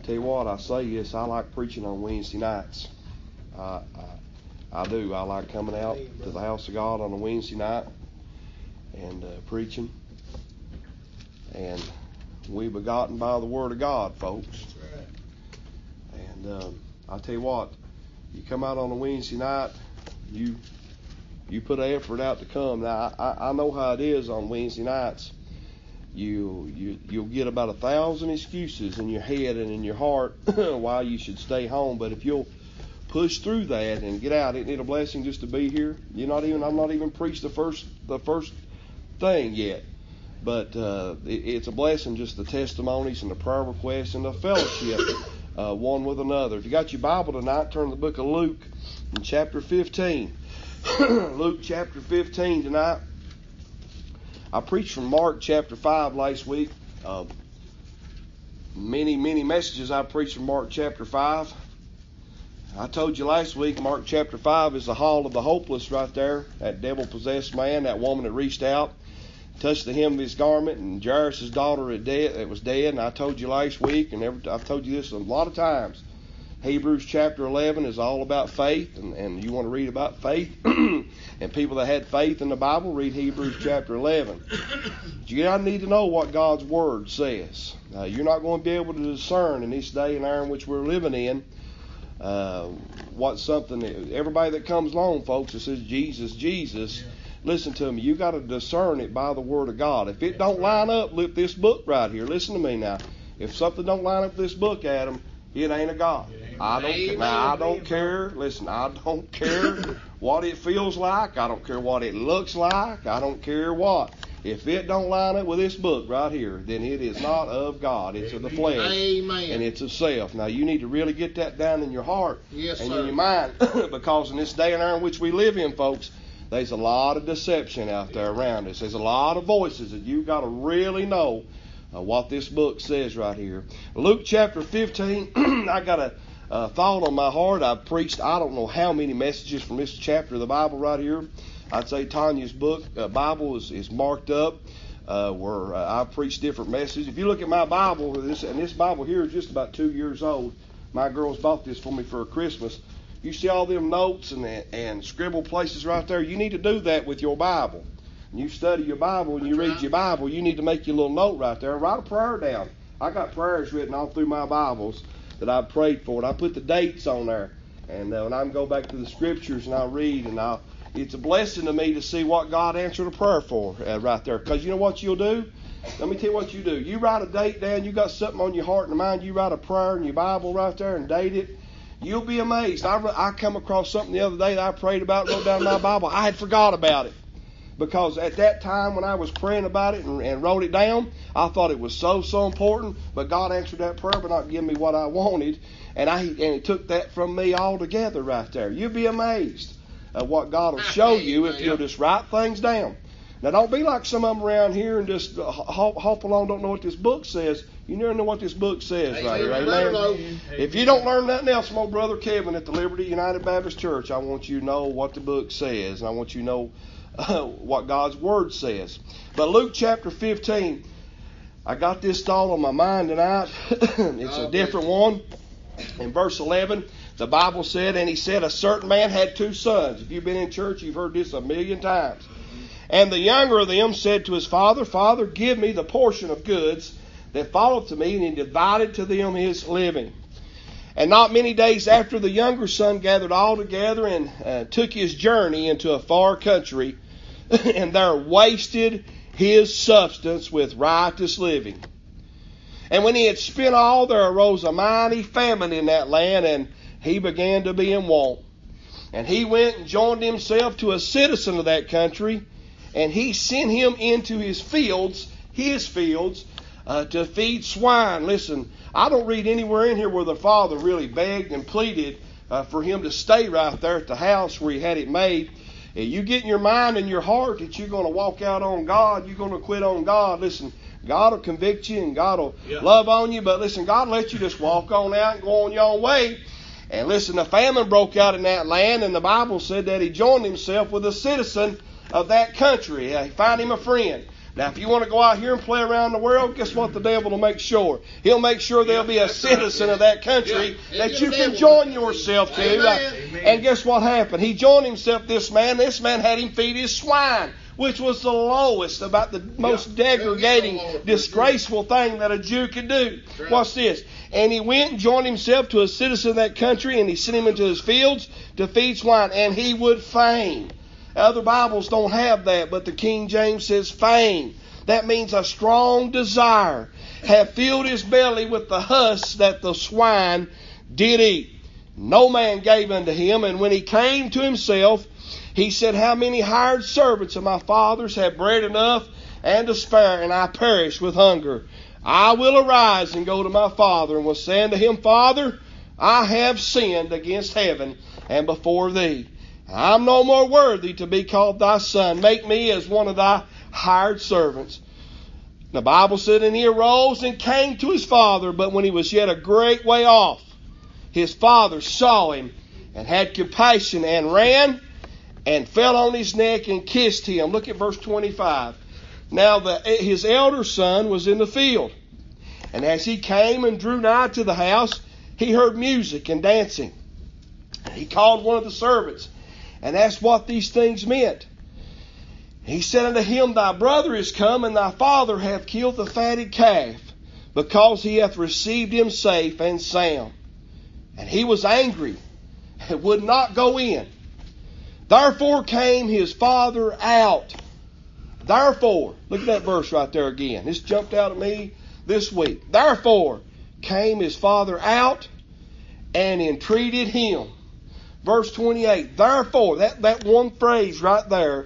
tell you what, I say this, I like preaching on Wednesday nights. I do. I like coming out to the house of God on a Wednesday night and preaching. And we begotten by the Word of God, folks. That's right. And I tell you what, you come out on a Wednesday night, you put an effort out to come. Now, I know how it is on Wednesday nights. You'll get about 1,000 excuses in your head and in your heart why you should stay home. But if you'll push through that and get out, isn't it a blessing just to be here? I'm not even preached the first thing yet. But it's a blessing, just the testimonies and the prayer requests and the fellowship one with another. If you got your Bible tonight, turn to the book of Luke in chapter 15. Luke chapter 15 tonight. I preached from Mark chapter 5 last week. Many messages I preached from Mark chapter 5. I told you last week Mark chapter 5 is the hall of the hopeless right there. That devil-possessed man, that woman that reached out, touched the hem of his garment, and Jairus' daughter was dead. And I told you last week, and I've told you this a lot of times, Hebrews chapter 11 is all about faith, and you want to read about faith, and people that had faith in the Bible, read Hebrews chapter 11. But you need to know what God's Word says. You're not going to be able to discern in this day and hour in which we're living in what's something, everybody that comes along, folks, that says Jesus, Jesus, listen to me, you got to discern it by the Word of God. If it don't line up with this book right here, listen to me now. If something don't line up with this book, Adam, it ain't a God. I don't care. Listen, I don't care what it feels like. I don't care what it looks like. I don't care what. If it don't line up with this book right here, then it is not of God. It's of the flesh. Amen. And it's of self. Now, you need to really get that down in your heart and in your mind, because in this day and hour in which we live in, folks, there's a lot of deception out there around us. There's a lot of voices that you've got to really know what this book says right here. Luke chapter 15, I got a thought on my heart. I've preached I don't know how many messages from this chapter of the Bible right here. I'd say Tanya's book, Bible, is marked up where I've preached different messages. If you look at my Bible, this Bible here is just about 2 years old. My girls bought this for me for Christmas. You see all them notes and scribble places right there? You need to do that with your Bible. When you study your Bible and you read your Bible, you need to make your little note right there and write a prayer down. I got prayers written all through my Bibles that I've prayed for, and I put the dates on there. And when I go back to the Scriptures and I read, and it's a blessing to me to see what God answered a prayer for right there. Because you know what you'll do? Let me tell you what you do. You write a date down. You got something on your heart and mind. You write a prayer in your Bible right there and date it. You'll be amazed. I come across something the other day that I prayed about, wrote down in my Bible. I had forgot about it. Because at that time when I was praying about it and wrote it down, I thought it was so important. But God answered that prayer by not giving me what I wanted. And He took that from me altogether right there. You'll be amazed at what God will show you if you'll just write things down. Now, don't be like some of them around here and just hop along, don't know what this book says. You never know what this book says right here. Amen. If you don't learn nothing else from old Brother Kevin at the Liberty United Baptist Church, I want you to know what the book says. And I want you to know what God's Word says. But Luke chapter 15, I got this thought on my mind tonight. It's a different one. In verse 11, the Bible said, and he said, a certain man had 2 sons. If you've been in church, you've heard this 1,000,000 times. And the younger of them said to his father, Father, give me the portion of goods that falleth to me. And he divided to them his living. And not many days after, the younger son gathered all together and took his journey into a far country, and there wasted his substance with riotous living. And when he had spent all, there arose a mighty famine in that land, and he began to be in want. And he went and joined himself to a citizen of that country, and he sent him into his fields, to feed swine. Listen, I don't read anywhere in here where the father really begged and pleaded for him to stay right there at the house where he had it made. If you get in your mind and your heart that you're going to walk out on God, you're going to quit on God, listen, God will convict you and God will love on you. But listen, God will let you just walk on out and go on your own way. And listen, a famine broke out in that land, and the Bible said that he joined himself with a citizen of that country. He found him a friend. Now, if you want to go out here and play around the world, guess what the devil will make sure? He'll make sure there'll be a citizen of that country that you can join yourself to. And guess what happened? He joined himself, this man. This man had him feed his swine, which was the lowest, about the most degrading, disgraceful thing that a Jew could do. Watch this. And he went and joined himself to a citizen of that country, and he sent him into his fields to feed swine, and he would fain. Other Bibles don't have that, but the King James says fain. That means a strong desire. Have filled his belly with the husks that the swine did eat. No man gave unto him, and when he came to himself, he said, how many hired servants of my father's have bread enough and to spare, and I perish with hunger? I will arise and go to my father, and will say unto him, Father, I have sinned against heaven and before thee. I'm no more worthy to be called thy son. Make me as one of thy hired servants. The Bible said, and he arose and came to his father, but when he was yet a great way off, his father saw him and had compassion and ran and fell on his neck and kissed him. Look at verse 25. Now his elder son was in the field, and as he came and drew nigh to the house, he heard music and dancing. And he called one of the servants and asked what these things meant. He said unto him, thy brother is come, and thy father hath killed the fatted calf, because he hath received him safe and sound. And he was angry, and would not go in. Therefore came his father out. Therefore, look at that verse right there again. This jumped out at me this week. Therefore came his father out and entreated him. Verse 28. Therefore, that one phrase right there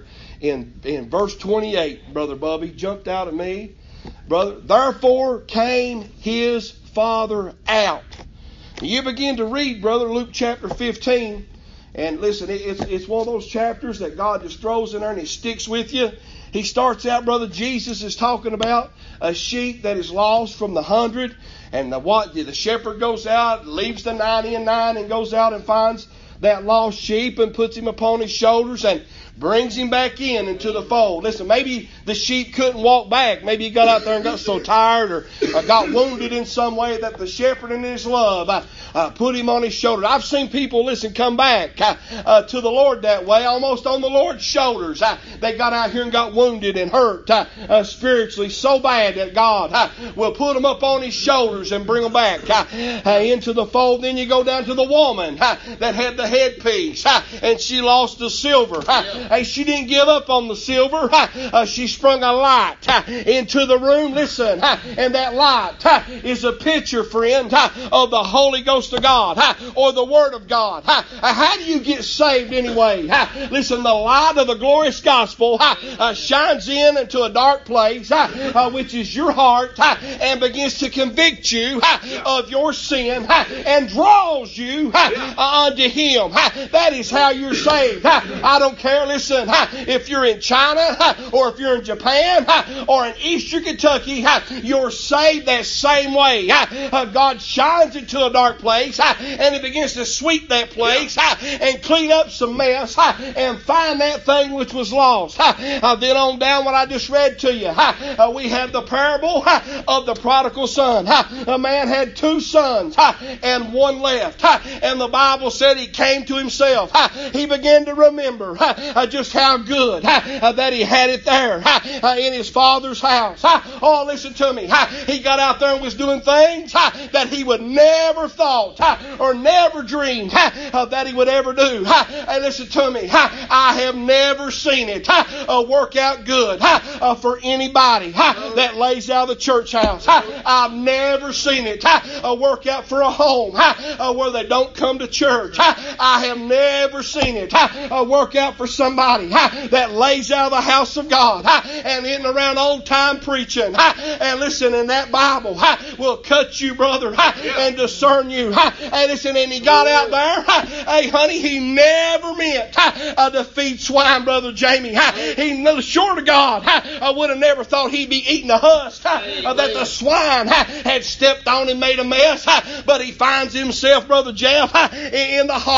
in verse 28, Brother Bubby, jumped out at me. Brother, therefore came his father out. You begin to read, brother, Luke chapter 15. And listen, it's one of those chapters that God just throws in there and it sticks with you. He starts out, brother, Jesus is talking about a sheep that is lost from the 100. And the shepherd goes out, leaves the 99 and goes out and finds that lost sheep and puts him upon his shoulders and brings him back into the fold. Listen, maybe the sheep couldn't walk back. Maybe he got out there and got so tired or got wounded in some way that the shepherd in his love put him on his shoulder. I've seen people, listen, come back to the Lord that way, almost on the Lord's shoulders. They got out here and got wounded and hurt spiritually so bad that God will put them up on his shoulders and bring them back into the fold. Then you go down to the woman that had the headpiece and she lost the silver. Hey, she didn't give up on the silver. She sprung a light into the room. Listen, and that light is a picture, friend, of the Holy Ghost of God or the Word of God. How do you get saved anyway? Listen, the light of the glorious gospel shines into a dark place, which is your heart, and begins to convict you of your sin and draws you unto Him. That is how you're saved. I don't care, listen, if you're in China or if you're in Japan or in Eastern Kentucky, you're saved that same way. God shines into a dark place and He begins to sweep that place and clean up some mess and find that thing which was lost. Then on down what I just read to you, we have the parable of the prodigal son. A man had 2 sons and one left. And the Bible said he came to himself. He began to remember just how good that he had it there in his father's house. Oh, listen to me. He got out there and was doing things that he would never thought or never dreamed that he would ever do. And listen to me. I have never seen it work out good for anybody that lays out of the church house. I've never seen it work out for a home where they don't come to church. I have never seen it work out for somebody that lays out of the house of God and isn't around old time preaching. And listen, and that Bible will cut you, brother, and discern you. And listen, and he got out there. Hey, honey, he never meant to feed swine, Brother Jamie. He, short of God, I would have never thought he'd be eating the husk that the swine had stepped on and made a mess. But he finds himself, Brother Jeff, in the hog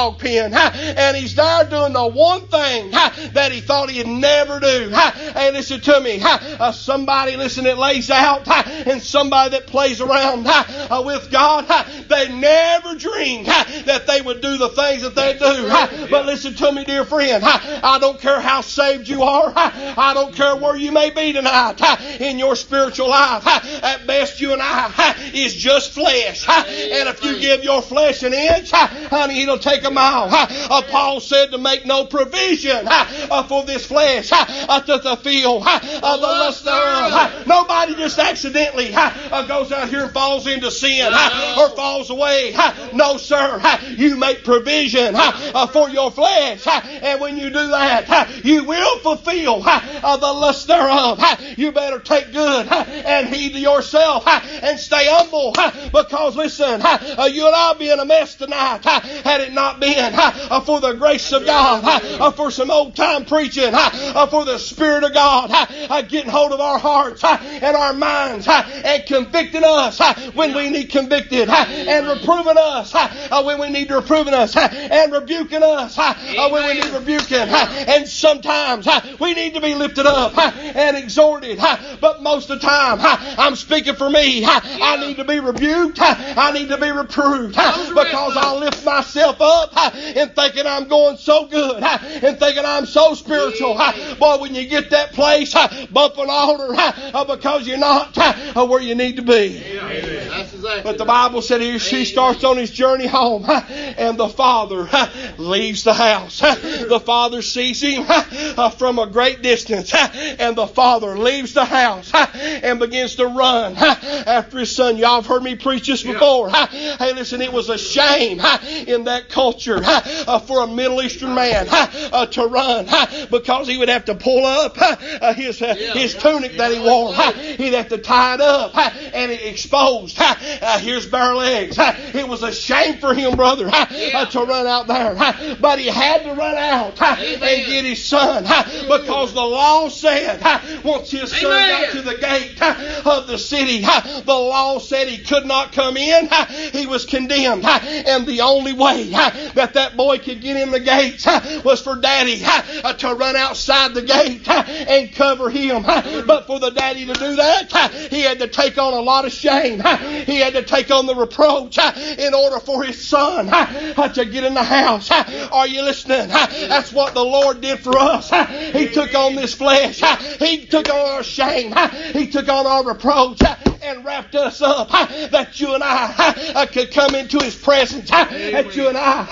dog pen, and he's there doing the one thing that he thought he'd never do. Hey, listen to me. Somebody, listen, that lays out, and somebody that plays around with God, they never dreamed that they would do the things that they do. But listen to me, dear friend. I don't care how saved you are. I don't care where you may be tonight in your spiritual life. At best, you and I is just flesh. And if you give your flesh an inch, honey, it'll take a mile. Paul said to make no provision for this flesh to fulfill the lust thereof. Nobody just accidentally goes out here and falls into sin or falls away. No, sir. You make provision for your flesh. And when you do that, you will fulfill the lust thereof. You better take good and heed to yourself and stay humble, because listen, you and I be in a mess tonight had it not been for the grace of God, for some old time preaching, for the Spirit of God getting hold of our hearts and our minds and convicting us when we need convicted, and reproving us when we need reproving us, and rebuking us when we need rebuking. And sometimes we need to be lifted up and exhorted, but most of the time, I'm speaking for me, I need to be rebuked, I need to be reproved, because I'll lift myself up and thinking I'm going so good and thinking I'm so spiritual. Boy, when you get that place, bump an altar because you're not where you need to be. But the Bible said here she starts on his journey home, and the father leaves the house. The father sees him from a great distance, and the father leaves the house and begins to run after his son. Y'all have heard me preach this before. Hey, listen, it was a shame in that culture for a Middle Eastern man to run, because he would have to pull up his tunic that he wore. He'd have to tie it up and it exposed his bare legs. It was a shame for him, brother, to run out there. But he had to run out and get his son, because the law said once his son got to the gate of the city, the law said he could not come in. He was condemned. And the only way that boy could get in the gates was for daddy to run outside the gate and cover him. But for the daddy to do that, he had to take on a lot of shame. He had to take on the reproach in order for his son to get in the house. Are you listening? That's what the Lord did for us. He took on this flesh. He took on our shame. He took on our reproach and wrapped us up, that you and I could come into His presence, that you and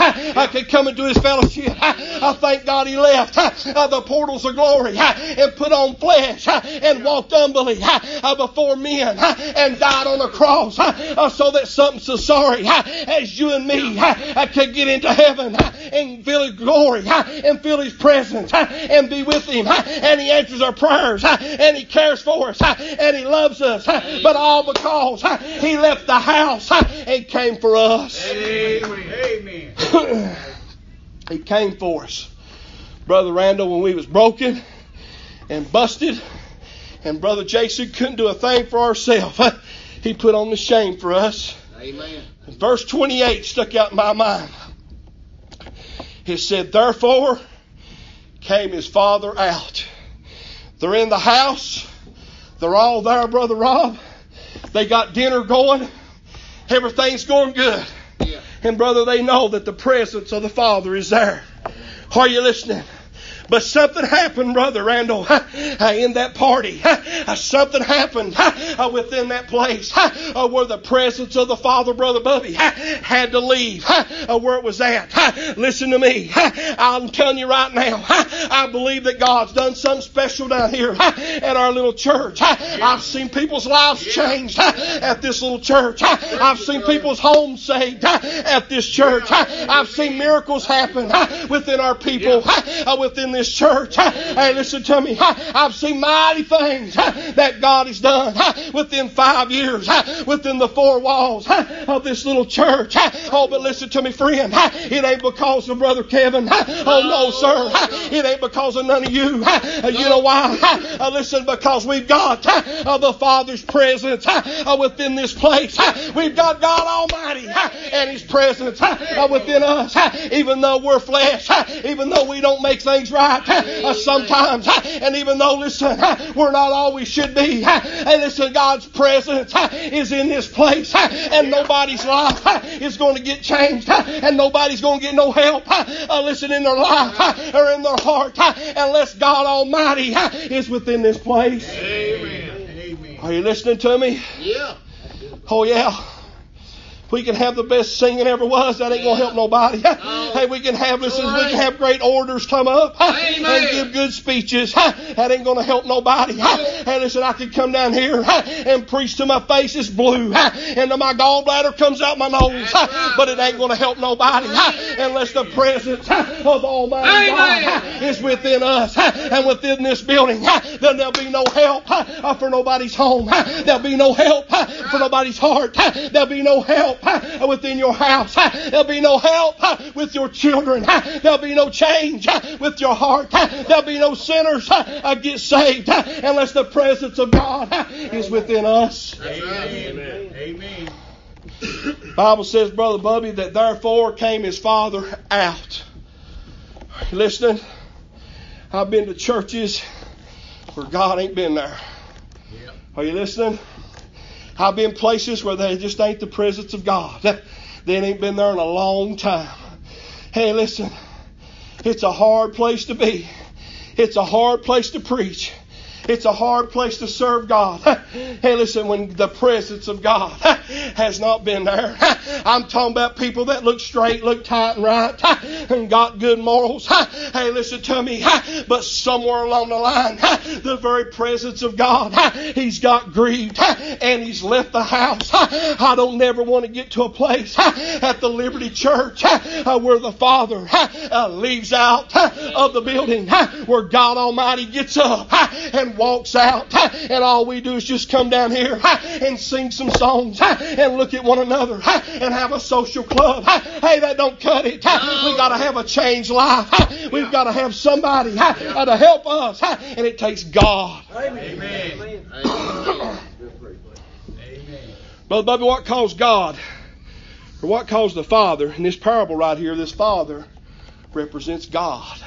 I could come into His fellowship. I thank God He left the portals of glory and put on flesh and walked humbly before men and died on a cross, so that something so sorry as you and me could get into heaven and feel His glory and feel His presence and be with Him. And He answers our prayers and He cares for us and He loves us, but all because He left the house and came for us. Amen. He came for us. Brother Randall, when we was broken and busted, and Brother Jason couldn't do a thing for ourselves, He put on the shame for us. Amen. Verse 28 stuck out in my mind. It said, therefore came his father out. They're in the house. They're all there, Brother Rob. They got dinner going. Everything's going good. Yeah. And brother, they know that the presence of the Father is there. Are you listening? But something happened, Brother Randall, in that party. Something happened within that place where the presence of the Father, Brother Bubby, had to leave where it was at. Listen to me. I'm telling you right now, I believe that God's done something special down here at our little church. I've seen people's lives changed at this little church. I've seen people's homes saved at this church. I've seen miracles happen within our people, within this church. Hey, listen to me. I've seen mighty things that God has done within 5 years, within the four walls of this little church. Oh, but listen to me, friend. It ain't because of Brother Kevin. Oh, no, sir. It ain't because of none of you. You know why? Listen, because we've got the Father's presence within this place. We've got God Almighty and His presence within us. Even though we're flesh, even though we don't make things right sometimes, and even though, listen, we're not all we should be. And listen, God's presence is in this place, and nobody's life is going to get changed, and nobody's going to get no help, listen, in their life or in their heart, unless God Almighty is within this place. Amen. Are you listening to me? Yeah. Oh, yeah. We can have the best singing ever was. That ain't going to help nobody. Hey, we can have, listen, we can have great orators come up and give good speeches. That ain't going to help nobody. Hey, listen, I could come down here and preach till my face is blue and my gallbladder comes out my nose. But it ain't going to help nobody unless the presence of Almighty God is within us and within this building. Then there'll be no help for nobody's home. There'll be no help for nobody's heart. There'll be no help within your house. There'll be no help with your children. There'll be no change with your heart. There'll be no sinners get saved unless the presence of God is within us. Amen. The Bible says, Brother Bubby, that therefore came his father out. Are you listening? I've been to churches where God ain't been there. Are you listening? I've been places where they just ain't the presence of God. They ain't been there in a long time. Hey, listen, it's a hard place to be. It's a hard place to preach. It's a hard place to serve God. Hey, listen, when the presence of God has not been there. I'm talking about people that look straight, look tight and right, and got good morals. Hey, listen to me. But somewhere along the line, the very presence of God, He's got grieved and He's left the house. I don't never want to get to a place at the Liberty Church where the Father leaves out of the building, where God Almighty gets up and walks out, and all we do is just come down here and sing some songs and look at one another and have a social club. Hey, that don't cut it. We got to have a changed life. We've got to have somebody to help us, and it takes God. Amen. Brother Bubby, what caused God, or what caused the Father, in this parable right here, this Father represents God.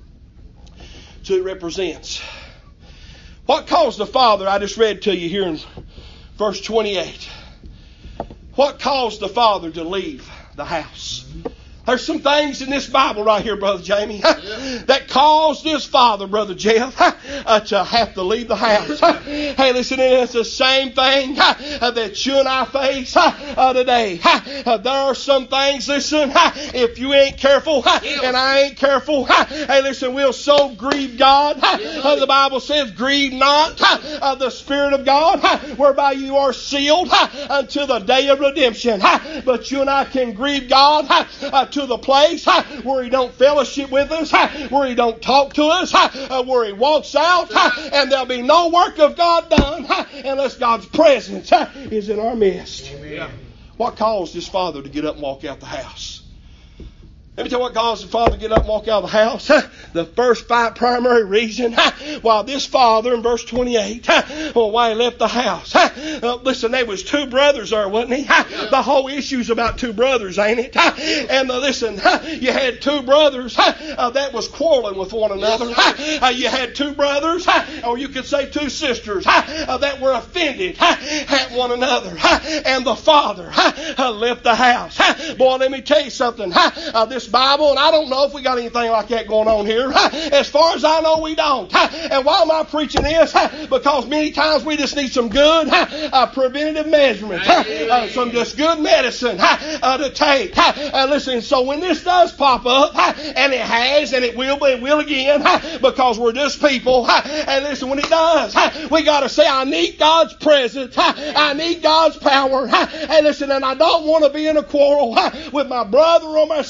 So it represents. What caused the Father, I just read to you here in verse 28. What caused the Father to leave the house? There's some things in this Bible right here, Brother Jamie, that caused this father, Brother Jeff, to have to leave the house. Hey, listen, it's the same thing that you and I face today. There are some things, listen, if you ain't careful and I ain't careful, hey, listen, we'll so grieve God. The Bible says, grieve not the Spirit of God, whereby you are sealed until the day of redemption. But you and I can grieve God to the place where He don't fellowship with us, where He don't talk to us, where He walks out, and there'll be no work of God done unless God's presence is in our midst. Amen. What caused this father to get up and walk out the house? Let me tell you what caused the father to get up and walk out of the house. The first primary reason why this father, in verse 28, why he left the house. Listen, there was two brothers there, wasn't he? The whole issue's about two brothers, ain't it? And listen, you had two brothers that was quarreling with one another. You had two brothers, or you could say two sisters, that were offended at one another. And the father left the house. Boy, let me tell you something. This Bible, and I don't know if we got anything like that going on here. As far as I know, we don't. And why am I preaching this? Because many times we just need some good preventative measurements, some just good medicine to take. Listen, so when this does pop up, and it has, and it will again, because we're just people. And listen, when it does, we got to say, I need God's presence. I need God's power. And listen, and I don't want to be in a quarrel with my brother or my sister.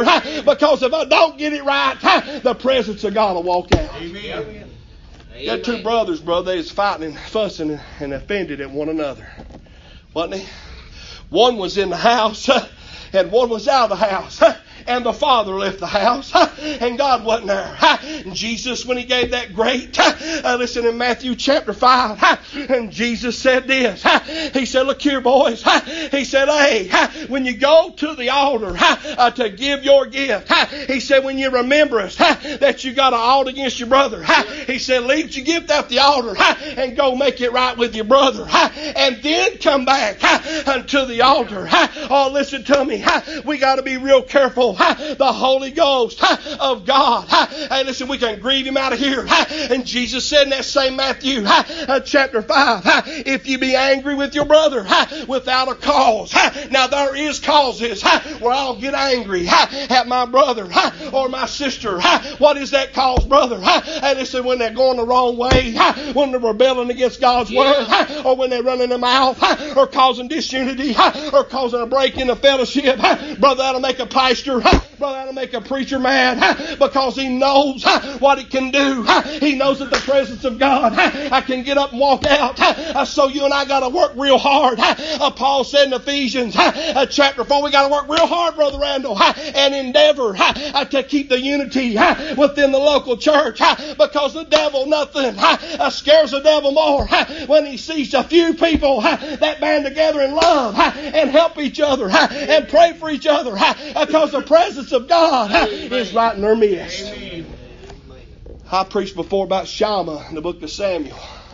Because if I don't get it right, the presence of God will walk out. Amen. You got two brothers, brother. They was fighting and fussing and offended at one another. Wasn't he? One was in the house and one was out of the house. And the father left the house, and God wasn't there. And Jesus, when he gave that great, listen in Matthew chapter 5, and Jesus said this. He said, look here, boys. He said, hey, when you go to the altar to give your gift, he said, when you remember us, that you got an altar against your brother, he said, leave your gift at the altar and go make it right with your brother. And then come back unto the altar. Oh, listen to me. We got to be real careful. The Holy Ghost of God. Hey, listen, we can grieve him out of here. And Jesus said in that same Matthew chapter 5, if you be angry with your brother without a cause. Now there is causes where I'll get angry at my brother or my sister. What is that cause, brother? Hey, listen, when they're going the wrong way, when they're rebelling against God's word, or when they're running their mouth, or causing disunity, or causing a break in the fellowship, brother, that'll make a pastor, brother, that'll make a preacher mad, because he knows what it can do. He knows that the presence of God I can get up and walk out. So you and I got to work real hard. Paul said in Ephesians chapter 4, we got to work real hard, Brother Randall, and endeavor to keep the unity within the local church, because the devil, nothing scares the devil more when he sees a few people that band together in love and help each other and pray for each other, because the presence of God is right in their midst. Amen. I preached before about Shammah in the book of Samuel.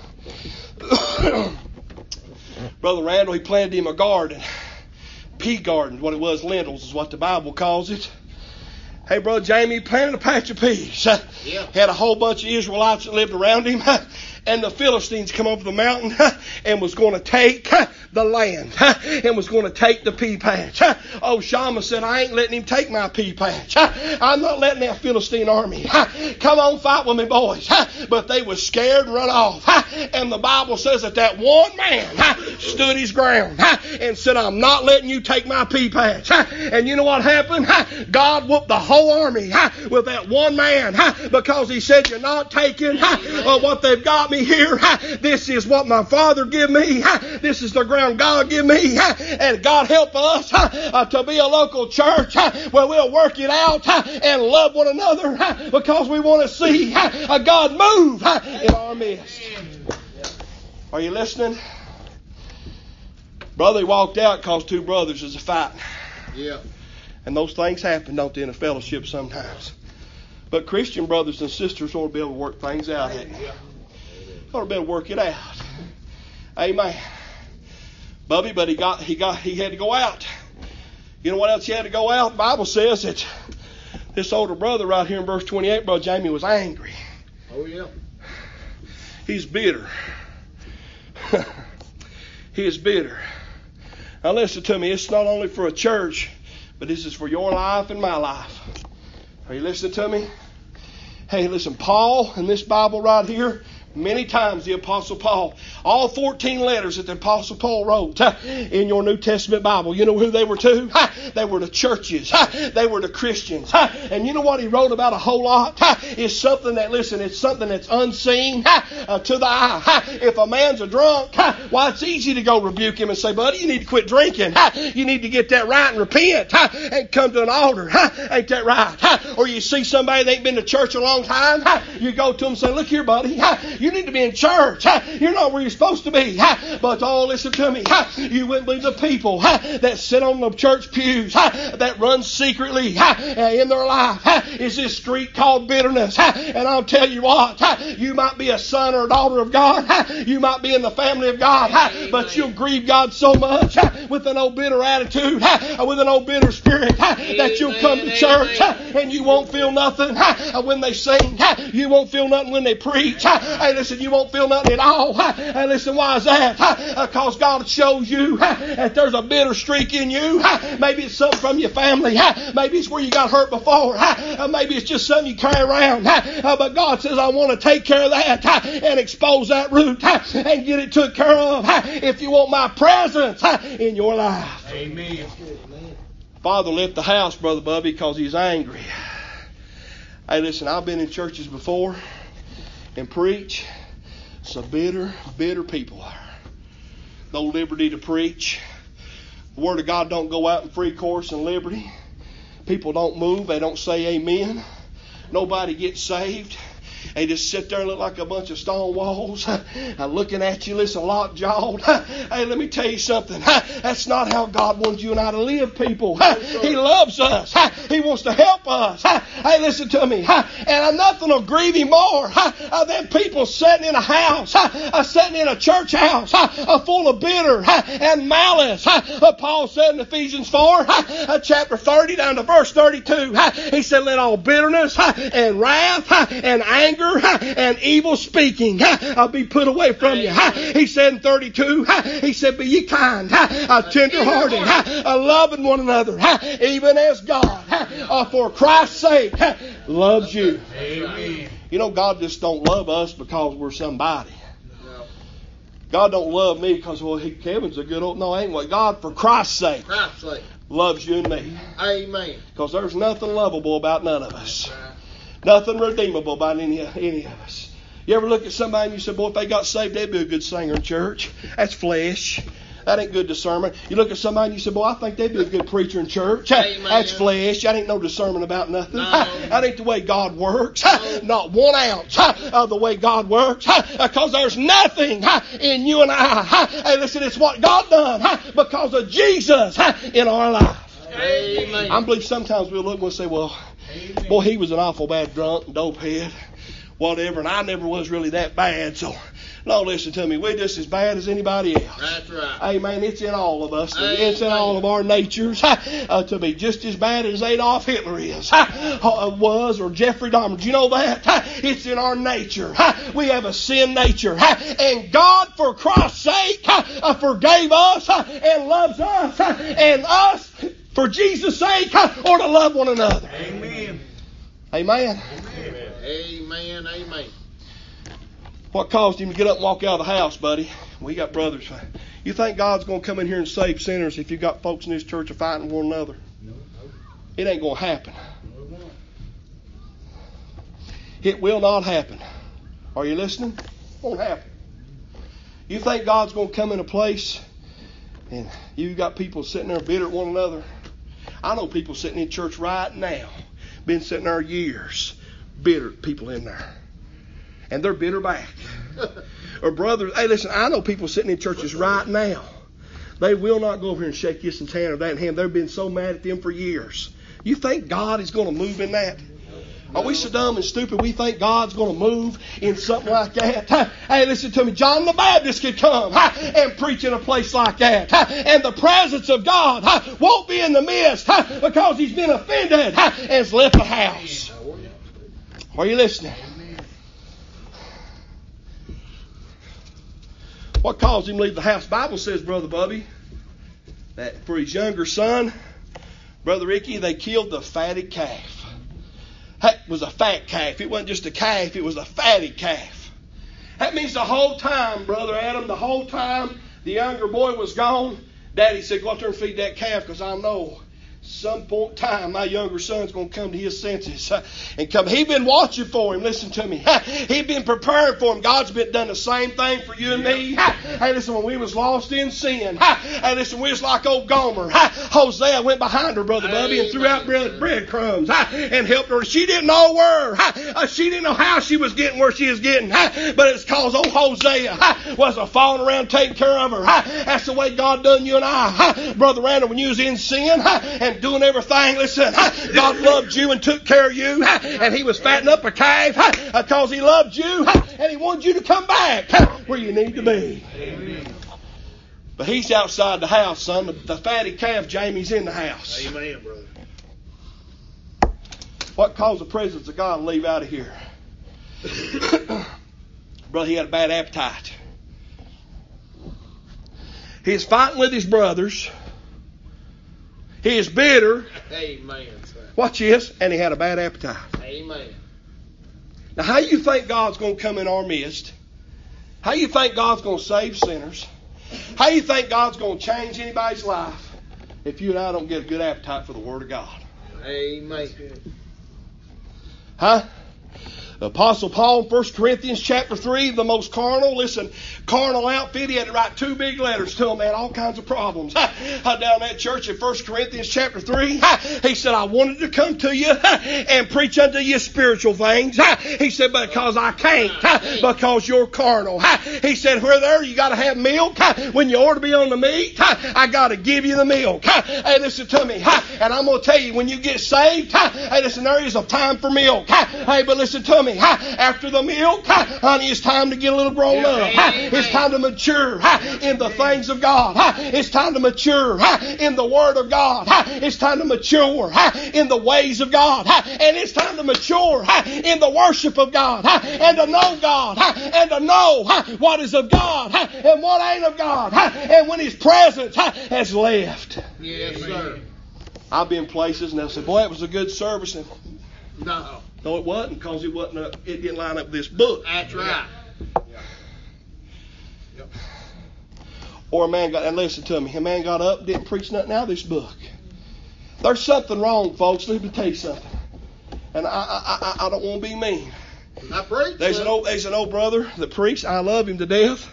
Brother Randall, he planted him a garden. Pea garden, what it was, lentils is what the Bible calls it. Hey, Brother Jamie, he planted a patch of peas. Had a whole bunch of Israelites that lived around him. And the Philistines come over the mountain and was going to take the land and was going to take the pea patch. Oh, Shammah said, I ain't letting him take my pea patch. I'm not letting that Philistine army. Come on, fight with me, boys. But they was scared and run off. And the Bible says that one man stood his ground and said, I'm not letting you take my pea patch. And you know what happened? God whooped the whole army with that one man, because he said, you're not taking what they've got me here. This is what my Father give me. This is the ground God give me. And God help us to be a local church where we'll work it out and love one another, because we want to see God move in our midst. Are you listening? Brother, he walked out because two brothers is a fighting. Yeah. And those things happen, don't they, in a fellowship sometimes. But Christian brothers and sisters ought to be able to work things out. Ought to be able to work it out. Amen. Bubby, but he had to go out. You know what else he had to go out? The Bible says that this older brother right here in verse 28, Brother Jamie, was angry. Oh, yeah. He's bitter. He is bitter. Now listen to me. It's not only for a church, but this is for your life and my life. Are you listening to me? Hey, listen, Paul in this Bible right here, many times the Apostle Paul, all 14 letters that the Apostle Paul wrote in your New Testament Bible, you know who they were to? They were the churches. They were the Christians. And you know what he wrote about a whole lot? It's something that, listen, it's something that's unseen to the eye. If a man's a drunk, why, it's easy to go rebuke him and say, buddy, you need to quit drinking. You need to get that right and repent and come to an altar. Ain't that right? Or you see somebody that ain't been to church a long time, you go to them and say, look here, buddy, you need to be in church. You're not where you're supposed to be. But oh, listen to me. You wouldn't believe the people that sit on the church pews that run secretly in their life is this street called bitterness. And I'll tell you what, you might be a son or a daughter of God. You might be in the family of God, but you'll grieve God so much with an old bitter attitude, with an old bitter spirit, that you'll come to church and you won't feel nothing when they sing. You won't feel nothing when they preach. Hey, listen, you won't feel nothing at all. Hey, listen, why is that? Because God shows you that there's a bitter streak in you. Maybe it's something from your family. Maybe it's where you got hurt before. Maybe it's just something you carry around. But God says, I want to take care of that and expose that root and get it took care of if you want my presence in your life. Amen. Father left the house, Brother Bubby, because he's angry. Hey, listen, I've been in churches before and preach. Some bitter, bitter people are. No liberty to preach. The Word of God don't go out in free course and liberty. People don't move. They don't say amen. Nobody gets saved. They just sit there and look like a bunch of stone walls. Looking at you, listen, lockjawed. Hey, let me tell you something. That's not how God wants you and I to live, people. He loves us. He wants to help us. Hey, listen to me. And nothing will grieve Him more than people sitting in a house, sitting in a church house, full of bitter and malice. Paul said in Ephesians 4, chapter 30 down to verse 32, he said, let all bitterness and wrath and anger and evil speaking be put away from you. He said in 32, he said, be ye kind, tender-hearted, loving one another, even as God, for Christ's sake, loves you. Amen. You know, God just don't love us because we're somebody. God don't love me because, well, Kevin's a good old... No, ain't what. God, for Christ's sake, loves you and me. Amen. Because there's nothing lovable about none of us. Nothing redeemable about any of us. You ever look at somebody and you say, boy, if they got saved, they'd be a good singer in church. That's flesh. That ain't good discernment. You look at somebody and you say, boy, I think they'd be a good preacher in church. Amen. That's flesh. That ain't no discernment about nothing. No. That ain't the way God works. Not 1 ounce of the way God works. Because there's nothing in you and I. Hey, listen, it's what God done because of Jesus in our life. Amen. I believe sometimes we'll look and we'll say, well, boy, he was an awful bad drunk, dopehead, whatever, and I never was really that bad, so no, listen to me, we're just as bad as anybody else. That's right. Amen. It's in all of us. Amen. It's in all of our natures to be just as bad as Adolf Hitler was, or Jeffrey Dahmer. Do you know that? It's in our nature. We have a sin nature. And God, for Christ's sake, forgave us and loves us, and us, for Jesus' sake, or to love one another. Amen. Amen. Amen. Amen. What caused him to get up and walk out of the house, buddy? We got brothers. You think God's going to come in here and save sinners if you got folks in this church are fighting one another? No. It ain't going to happen. No, it won't. It will not happen. Are you listening? It won't happen. You think God's going to come in a place and you got people sitting there bitter at one another? I know people sitting in church right now, been sitting there years, bitter people in there. And they're bitter back. Or brothers, hey, listen, I know people sitting in churches right now. They will not go over here and shake this hand or that hand. They've been so mad at them for years. You think God is going to move in that? Are we so dumb and stupid we think God's going to move in something like that? Hey, listen to me. John the Baptist could come and preach in a place like that. And the presence of God won't be in the midst because he's been offended and has left the house. Are you listening? What caused him to leave the house? The Bible says, Brother Bubby, that for his younger son, Brother Ricky, they killed the fatted calf. That was a fat calf. It wasn't just a calf, it was a fatted calf. That means the whole time, Brother Adam, the whole time the younger boy was gone, Daddy said, go out there and feed that calf because I know some point in time my younger son's going to come to his senses and come. He's been watching for him. Listen to me. He's been preparing for him. God's been done the same thing for you and me. Hey, listen, when we was lost in sin, hey, listen, we was like old Gomer. Hosea went behind her, Brother Bubby, and threw out breadcrumbs and helped her. She didn't know where. She didn't know how she was getting where she was getting. But it's because old Hosea was falling around taking care of her. That's the way God done you and I. Brother Randall, when you was in sin and doing everything, listen, God loved you and took care of you, and he was fattening up a calf because he loved you and he wanted you to come back where you need to be. Amen. But he's outside the house, son. The fatty calf, Jamie's in the house. Amen, brother. What caused the presence of God to leave out of here? Brother, he had a bad appetite. He's fighting with his brothers. He is bitter. Amen. Watch this. And he had a bad appetite. Amen. Now, how you think God's going to come in our midst? How you think God's going to save sinners? How you think God's going to change anybody's life? if you and I don't get a good appetite for the Word of God. Amen. Huh? Apostle Paul, 1 Corinthians chapter 3, the most carnal, carnal outfit. He had to write 2 big letters to them, man, all kinds of problems. Down that church in 1 Corinthians chapter 3, he said, I wanted to come to you and preach unto you spiritual things. He said, because I can't, because you're carnal. He said, where there you got to have milk when you ought to be on the meat. I got to give you the milk. Hey, listen to me. And I'm going to tell you, when you get saved, hey, listen, there is a time for milk. Hey, but listen to me. After the milk, honey, it's time to get a little grown up. It's time to mature in the things of God. It's time to mature in the Word of God. It's time to mature in the ways of God. And it's time to mature in the worship of God. And to know God. And to know what is of God and what ain't of God. And when His presence has left. Yes, sir. I've been places and they'll say, boy, it was a good service. And no, it wasn't, because it didn't line up with this book. That's right. Yep. Or a man got up and didn't preach nothing out of this book. There's something wrong, folks. Let me tell you something. And I don't want to be mean. I preach. There's an old brother that preached. I love him to death.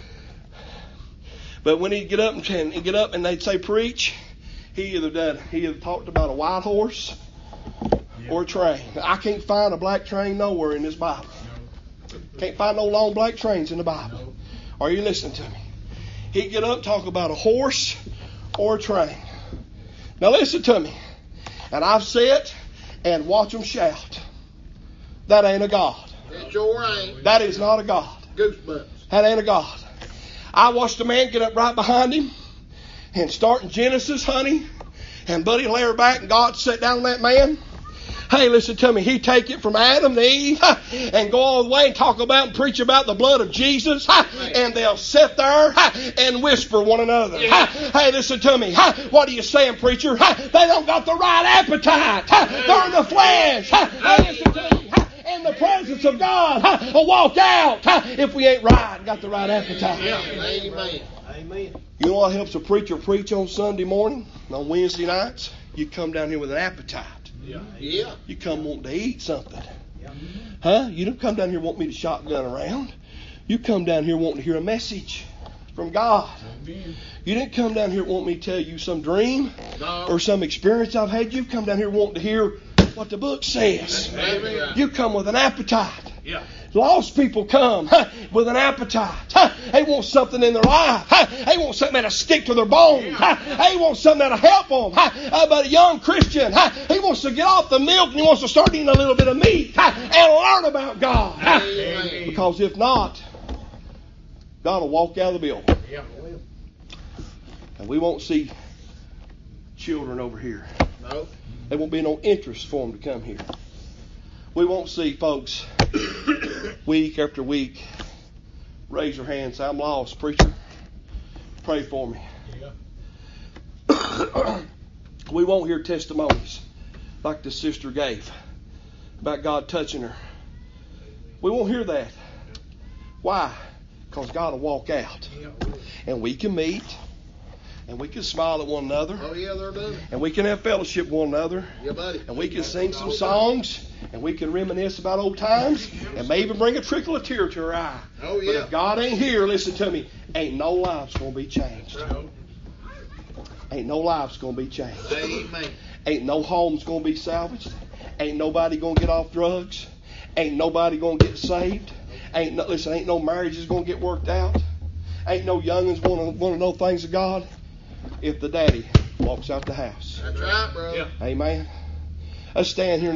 But when he'd get up and they'd say preach, he either talked about a white horse or a train. I can't find a black train nowhere in this Bible. Can't find no long black trains in the Bible. Are you listening to me? He'd get up and talk about a horse or a train. Now listen to me. And I've sat and watched them shout. That ain't a God. It sure ain't. That is not a God. Goosebumps. That ain't a God. I watched a man get up right behind him and start in Genesis, honey. And buddy lay her back and God sat down on that man. Hey, listen to me. He'd take it from Adam to Eve and go all the way and talk about and preach about the blood of Jesus. And they'll sit there and whisper one another. Hey, listen to me. What are you saying, preacher? They don't got the right appetite. They're in the flesh. Hey, listen to me. In the presence of God, will walk out if we ain't right and got the right appetite. Amen. You know what helps a preacher preach on Sunday morning and on Wednesday nights? You come down here with an appetite. Yeah. You come wanting to eat something. Huh? You don't come down here wanting me to shotgun around. You come down here wanting to hear a message from God. Amen. You didn't come down here wanting me to tell you some dream or some experience I've had. You come down here wanting to hear what the book says. Amen. You come with an appetite. Yeah. Lost people come with an appetite. They want something in their life. They want something that'll stick to their bones. They want something that'll help them. But a young Christian, he wants to get off the milk and he wants to start eating a little bit of meat and learn about God. Amen. Because if not, God will walk out of the building. Yeah. And we won't see children over here. No. There won't be no interest for them to come here. We won't see folks week after week raise their hand and say, I'm lost, preacher. Pray for me. Yeah. We won't hear testimonies like the sister gave about God touching her. We won't hear that. Why? Because God will walk out. And we can meet. And we can smile at one another. Oh, yeah, they're doing it. And we can have fellowship with one another. Yeah, buddy. And we can sing some songs. And we can reminisce about old times. And may even bring a trickle of tear to her eye. Oh, But yeah. if God ain't here, listen to me, ain't no lives going to be changed. Ain't no lives going to be changed. Amen. Ain't no homes going to be salvaged. Ain't nobody going to get off drugs. Ain't nobody going to get saved. Ain't no marriages going to get worked out. Ain't no youngins want to know things of God if the daddy walks out the house. That's right, brother. Yeah. Amen. Let's stand here.